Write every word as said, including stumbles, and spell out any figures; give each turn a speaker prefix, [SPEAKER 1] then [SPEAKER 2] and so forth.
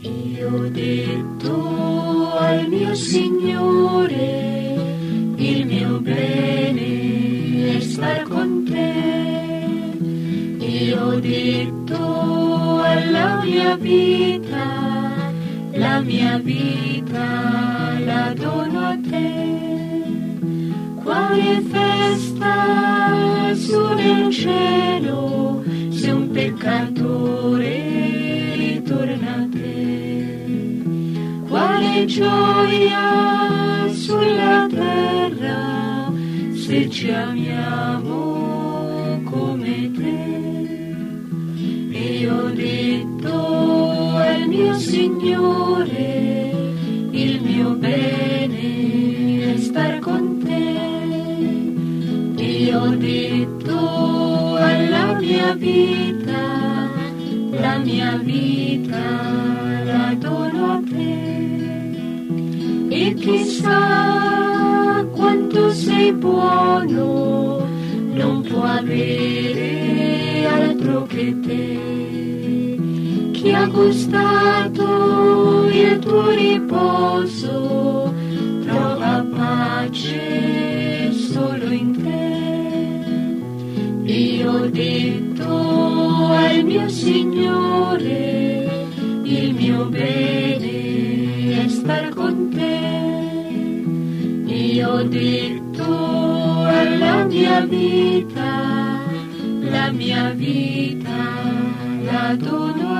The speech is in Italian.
[SPEAKER 1] Io ho detto al mio Signore, il mio bene è star con te. Io ho detto alla mia vita, la mia vita la dono a te. Quale festa su nel cielo, se un peccatore ritorna a te. Quale gioia sulla terra, se ci amiamo come te. E ho detto al mio Signore, il mio bene è star con te. E ho detto alla mia vita, la mia vita la dono a te. E chissà quanto sei buono, non può avere altro che te. Chi ha gustato il tuo riposo, trova pace solo in te. Io ho detto al mio Signore, il mio bene è star con te. Io ho detto alla mia vita, la mia vita la dono